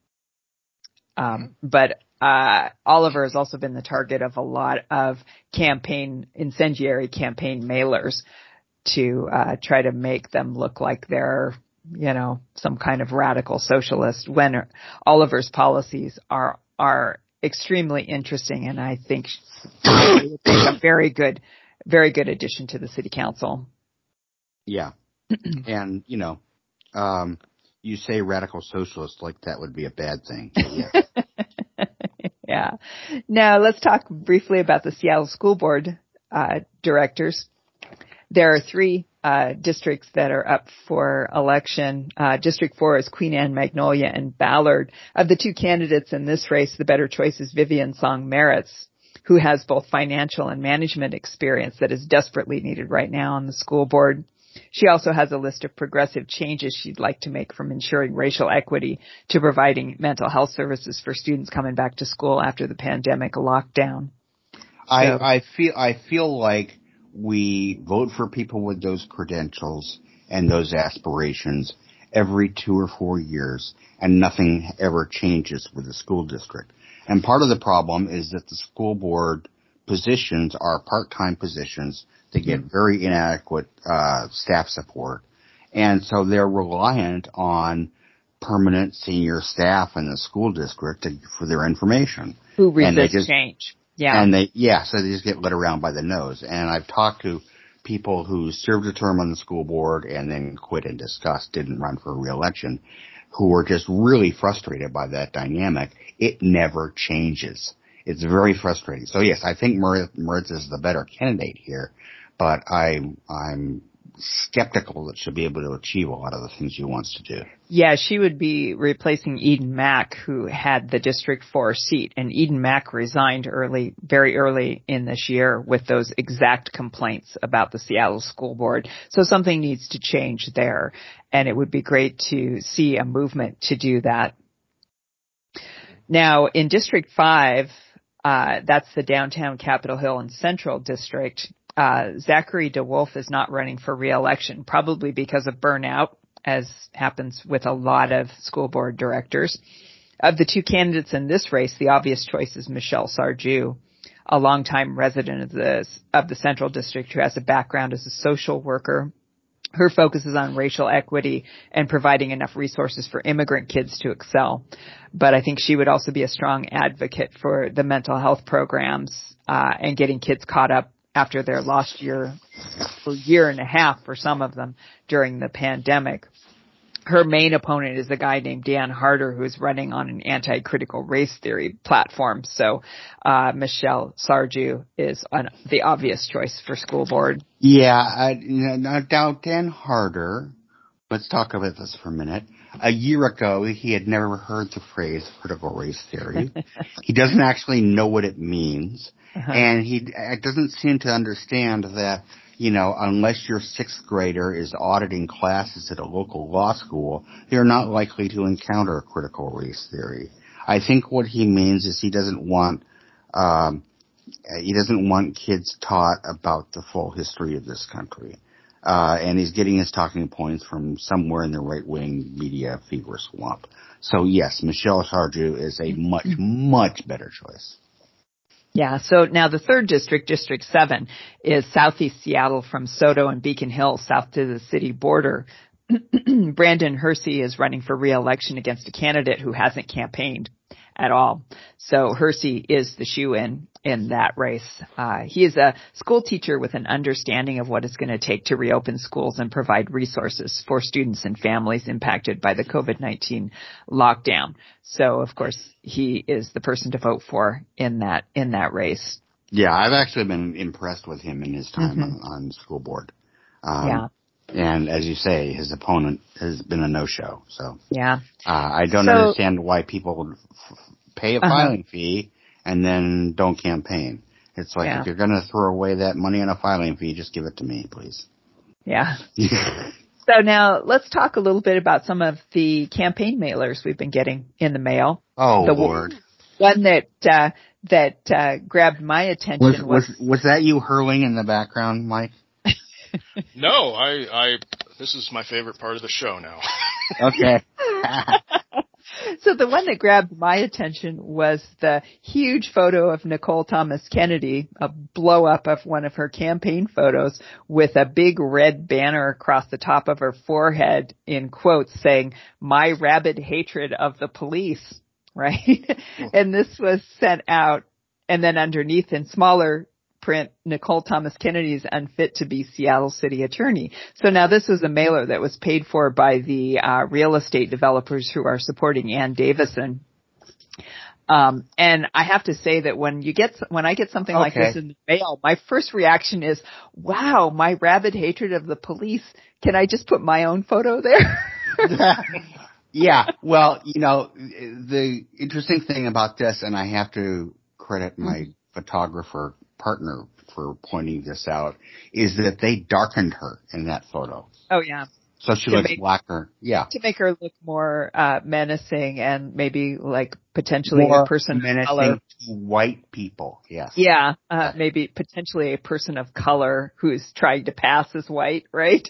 But Oliver has also been the target of a lot of incendiary campaign mailers to try to make them look like they're, some kind of radical socialist, when Oliver's policies are extremely interesting, and I think would make a very good addition to the city council. Yeah. And, you say radical socialist like that would be a bad thing. Yeah. Yeah. Now let's talk briefly about the Seattle School Board directors. There are 3 districts that are up for election. District 4 is Queen Anne, Magnolia, and Ballard. Of the 2 candidates in this race, the better choice is Vivian Song Meritz, who has both financial and management experience that is desperately needed right now on the school board. She also has a list of progressive changes she'd like to make, from ensuring racial equity to providing mental health services for students coming back to school after the pandemic lockdown. I feel like we vote for people with those credentials and those aspirations every 2 or 4 years, and nothing ever changes with the school district. And part of the problem is that the school board positions are part-time positions. They get very inadequate staff support, and so they're reliant on permanent senior staff in the school district for their information. Who resist change. Yeah. So they just get led around by the nose. And I've talked to people who served a term on the school board and then quit in disgust, didn't run for re-election. who are just really frustrated by that dynamic. It never changes. It's very frustrating. So yes, I think Moritz is the better candidate here, but I'm skeptical that she'll be able to achieve a lot of the things she wants to do. Yeah, she would be replacing Eden Mack, who had the District 4 seat, and Eden Mack resigned very early in this year with those exact complaints about the Seattle School Board. So something needs to change there, and it would be great to see a movement to do that. Now, in District 5, that's the downtown Capitol Hill and Central District. Zachary DeWolf is not running for re-election, probably because of burnout, as happens with a lot of school board directors. Of the two candidates in this race, the obvious choice is Michelle Sarju, a longtime resident of the Central District who has a background as a social worker. Her focus is on racial equity and providing enough resources for immigrant kids to excel. But I think she would also be a strong advocate for the mental health programs and getting kids caught up after their lost year and a half for some of them during the pandemic. Her main opponent is a guy named Dan Harder, who is running on an anti-critical race theory platform. So Michelle Sarju is the obvious choice for school board. Yeah, now Dan Harder, let's talk about this for a minute. A year ago, he had never heard the phrase critical race theory. He doesn't actually know what it means. And he doesn't seem to understand that, unless your sixth grader is auditing classes at a local law school, they're not likely to encounter critical race theory. I think what he means is he doesn't want kids taught about the full history of this country. And he's getting his talking points from somewhere in the right-wing media fever swamp. So yes, Michelle Sarju is a much, much better choice. Yeah, so now the third district, District 7, is southeast Seattle from Soto and Beacon Hill, south to the city border. Brandon Hersey is running for re-election against a candidate who hasn't campaigned at all. So Hersey is the shoe-in that race. He is a school teacher with an understanding of what it's going to take to reopen schools and provide resources for students and families impacted by the COVID-19 lockdown. So, of course, he is the person to vote for in that race. Yeah, I've actually been impressed with him in his time on the school board. Yeah. And as you say, his opponent has been a no-show. So yeah, I don't understand why people pay a filing fee and then don't campaign. It's like, if you're going to throw away that money on a filing fee, just give it to me, please. Yeah. So now let's talk a little bit about some of the campaign mailers we've been getting in the mail. Oh, Lord. One that grabbed my attention was that you hurling in the background, Mike? No, this is my favorite part of the show now. Okay. So the one that grabbed my attention was the huge photo of Nicole Thomas Kennedy, a blow up of one of her campaign photos with a big red banner across the top of her forehead in quotes saying, "My rabid hatred of the police," right? And this was sent out, and then underneath in smaller print, Nicole Thomas Kennedy is unfit to be Seattle City Attorney. So now this was a mailer that was paid for by the real estate developers who are supporting Ann Davison. And I have to say that when I get something like this in the mail, my first reaction is, wow, my rabid hatred of the police. Can I just put my own photo there? Yeah. Well, the interesting thing about this, and I have to credit my photographer partner for pointing this out, is that they darkened her in that photo. Oh, yeah. So she looks blacker. Yeah. To make her look more menacing and maybe like potentially a person of color. To white people, yes. Yeah, maybe potentially a person of color who's trying to pass as white, right?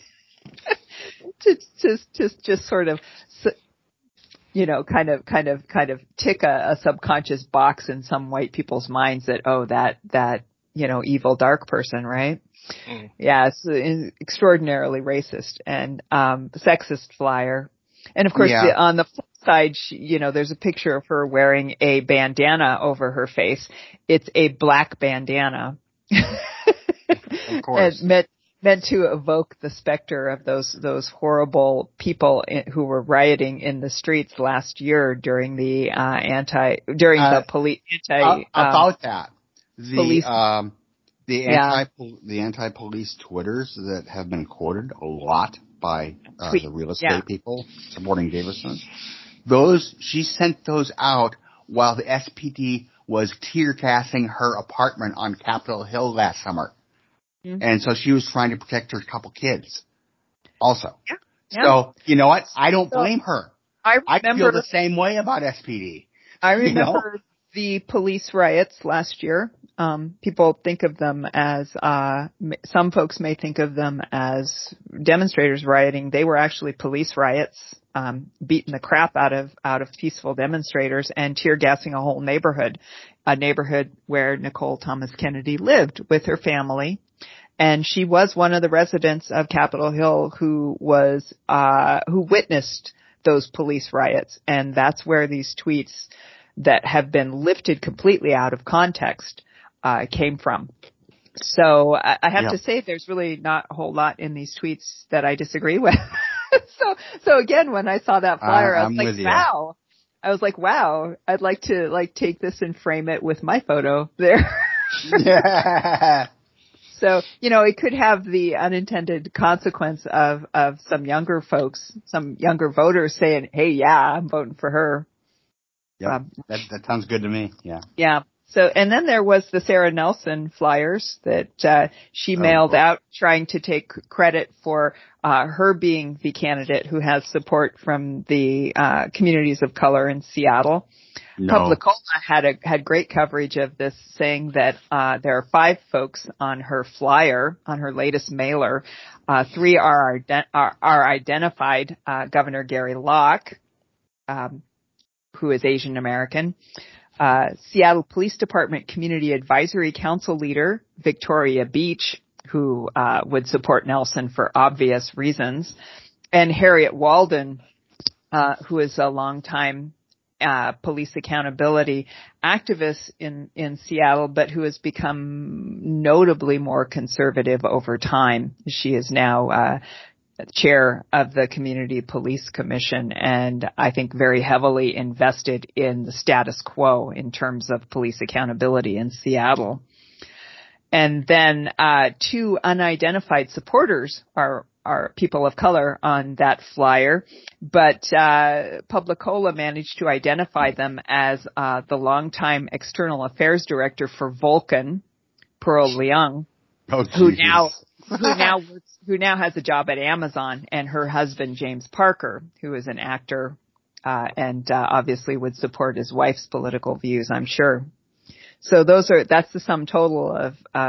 just sort of, kind of tick a subconscious box in some white people's minds that, oh, that evil dark person, right? Mm. Yeah, it's extraordinarily racist and sexist flyer. And of course, on the flip side, there's a picture of her wearing a bandana over her face. It's a black bandana. Of course. And meant to evoke the specter of those horrible people who were rioting in the streets last year during the about that. Police. The anti-police Twitters that have been quoted a lot by the real estate people supporting Davison. She sent those out while the SPD was tear gassing her apartment on Capitol Hill last summer. Mm-hmm. And so she was trying to protect her couple kids also. Yeah. So, you know what? I don't blame her. I feel the same way about SPD. I remember the police riots last year. People think of them as, some folks may think of them as demonstrators rioting. They were actually police riots, beating the crap out of peaceful demonstrators and tear gassing a whole neighborhood, a neighborhood where Nicole Thomas Kennedy lived with her family. And she was one of the residents of Capitol Hill who witnessed those police riots. And that's where these tweets that have been lifted completely out of context came from. So I have to say there's really not a whole lot in these tweets that I disagree with. So again, when I saw that flyer, I was like, wow. I was like, wow, I'd like to take this and frame it with my photo there. Yeah. So, it could have the unintended consequence of some younger folks, some younger voters saying, hey, yeah, I'm voting for her. Yeah, that sounds good to me. Yeah. Yeah. So, and then there was the Sarah Nelson flyers that she mailed out, trying to take credit for her being the candidate who has support from the communities of color in Seattle. No. Publicola had great coverage of this, saying that there are 5 folks on her flyer, on her latest mailer. 3 are identified. Governor Gary Locke, who is Asian American. Seattle Police Department Community Advisory Council leader Victoria Beach, who would support Nelson for obvious reasons, and Harriet Walden, who is a longtime police accountability activist in Seattle, but who has become notably more conservative over time. She is now chair of the Community Police Commission, and I think very heavily invested in the status quo in terms of police accountability in Seattle. And then 2 unidentified supporters are people of color on that flyer, but Publicola managed to identify them as the longtime external affairs director for Vulcan, Pearl Leung, who now has a job at Amazon, and her husband James Parker, who is an actor and obviously would support his wife's political views, I'm sure. So that's the sum total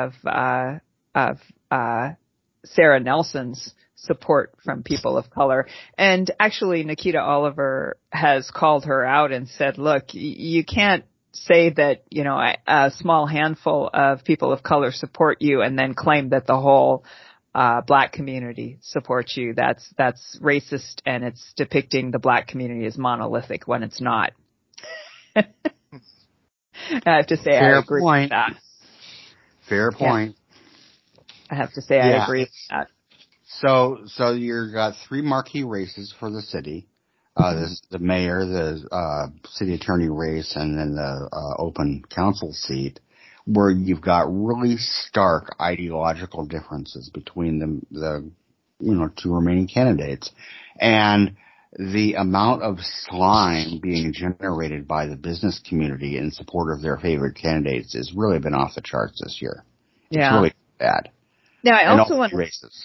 of Sarah Nelson's support from people of color. And actually, Nikita Oliver has called her out and said, look, you can't say that, a small handful of people of color support you and then claim that the whole black community supports you. That's racist, and it's depicting the black community as monolithic when it's not. I have to say I agree with that. Fair point. I have to say I agree with that. So you've got 3 marquee races for the city. The mayor, the city attorney race, and then the open council seat, where you've got really stark ideological differences between the 2 remaining candidates. And the amount of slime being generated by the business community in support of their favorite candidates has really been off the charts this year. It's really bad. Now, I also want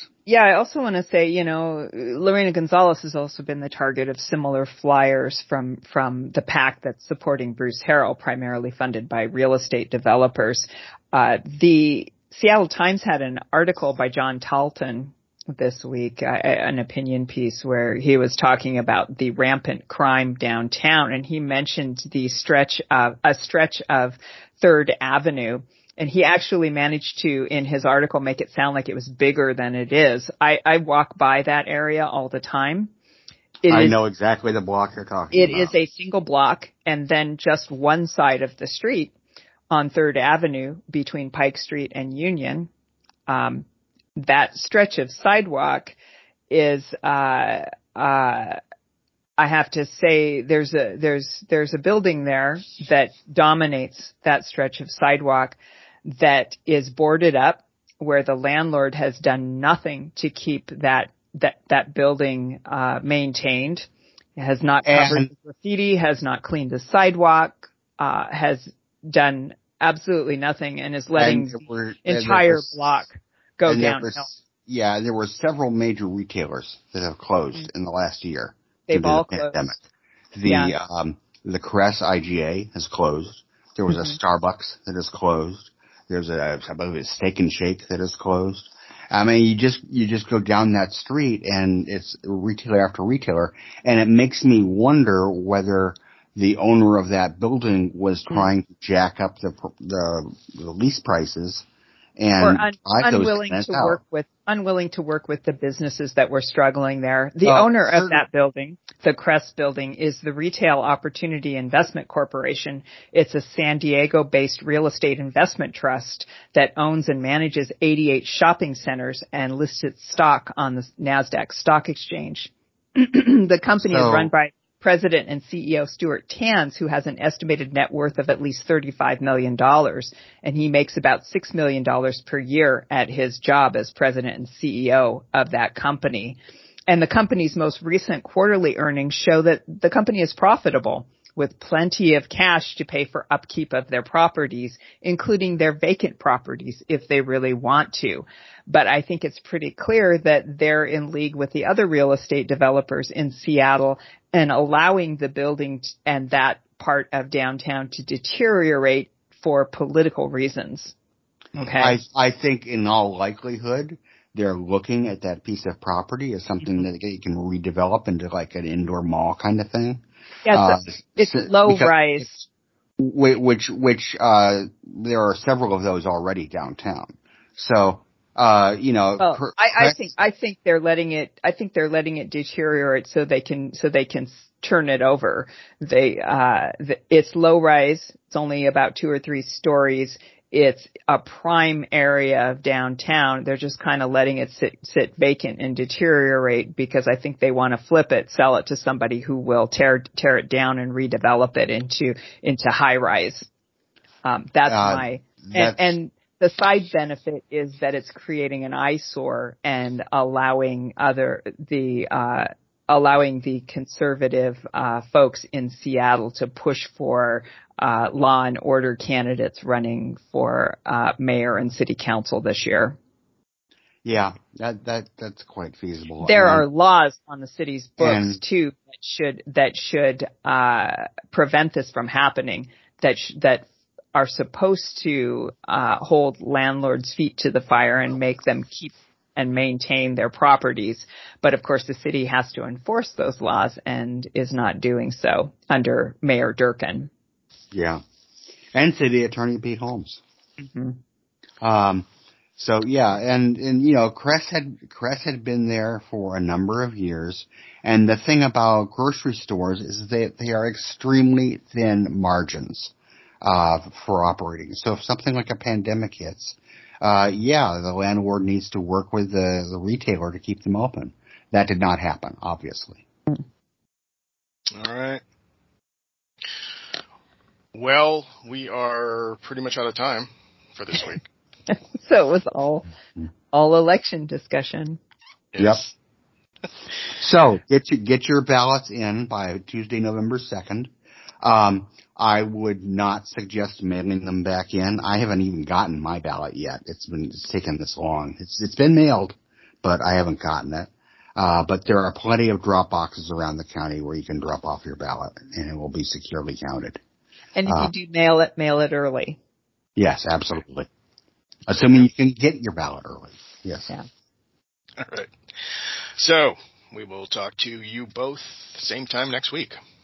to say, Lorena Gonzalez has also been the target of similar flyers from the PAC that's supporting Bruce Harrell, primarily funded by real estate developers. The Seattle Times had an article by John Talton this week, an opinion piece where he was talking about the rampant crime downtown, and he mentioned a stretch of 3rd Avenue. And he actually managed to, in his article, make it sound like it was bigger than it is. I walk by that area all the time. I know exactly the block you're talking about. It is a single block, and then just one side of the street on 3rd Avenue between Pike Street and Union that stretch of sidewalk is, I have to say there's a building there that dominates that stretch of sidewalk that is boarded up, where the landlord has done nothing to keep that building maintained. It has not covered the graffiti, has not cleaned the sidewalk, has done absolutely nothing, and is letting the entire block go downhill. Yeah, there were several major retailers that have closed in the last year. They've all closed. The Cress IGA has closed. There was a Starbucks that has closed. There's I believe a Steak and Shake that has closed. I mean, you just go down that street and it's retailer after retailer, and it makes me wonder whether the owner of that building was trying to jack up the lease prices and unwilling to work with the businesses that were struggling there. The owner of that building, the Crest building, is the Retail Opportunity Investment Corporation. It's a San Diego-based real estate investment trust that owns and manages 88 shopping centers and lists its stock on the NASDAQ stock exchange. The company is run by President and CEO Stuart Tanz, who has an estimated net worth of at least $35 million, and he makes about $6 million per year at his job as president and CEO of that company. And the company's most recent quarterly earnings show that the company is profitable, with plenty of cash to pay for upkeep of their properties, including their vacant properties if they really want to. But I think it's pretty clear that they're in league with the other real estate developers in Seattle and allowing the building and that part of downtown to deteriorate for political reasons. Okay. I think in all likelihood, they're looking at that piece of property as something that they can redevelop into like an indoor mall kind of thing. Yes, it's low rise. Which there are several of those already downtown. So, I think they're letting it deteriorate so they can turn it over. It's low rise. It's only about 2 or 3 stories. It's a prime area of downtown. They're just kind of letting it sit vacant and deteriorate because I think they want to flip it, sell it to somebody who will tear it down and redevelop it into high rise. And the side benefit is that it's creating an eyesore and allowing the conservative folks in Seattle to push for law and order candidates running for mayor and city council this year. Yeah, that's quite feasible. There are laws on the city's books too that should prevent this from happening. That are supposed to hold landlords' feet to the fire and make them keep and maintain their properties. But of course, the city has to enforce those laws and is not doing so under Mayor Durkin. Yeah. And City Attorney Pete Holmes. Mm-hmm. So yeah, and you know, Cress had been there for a number of years. And the thing about grocery stores is that they are extremely thin margins, for operating. So if something like a pandemic hits, the landlord needs to work with the retailer to keep them open. That did not happen, obviously. All right. Well, we are pretty much out of time for this week. So it was all election discussion. Yes. Yep. So get your ballots in by Tuesday, November 2nd. I would not suggest mailing them back in. I haven't even gotten my ballot yet. It's taken this long. It's been mailed, but I haven't gotten it. But there are plenty of drop boxes around the county where you can drop off your ballot and it will be securely counted. And if you do mail it early. Yes, absolutely. Assuming you can get your ballot early. Yes. Yeah. All right. So we will talk to you both same time next week.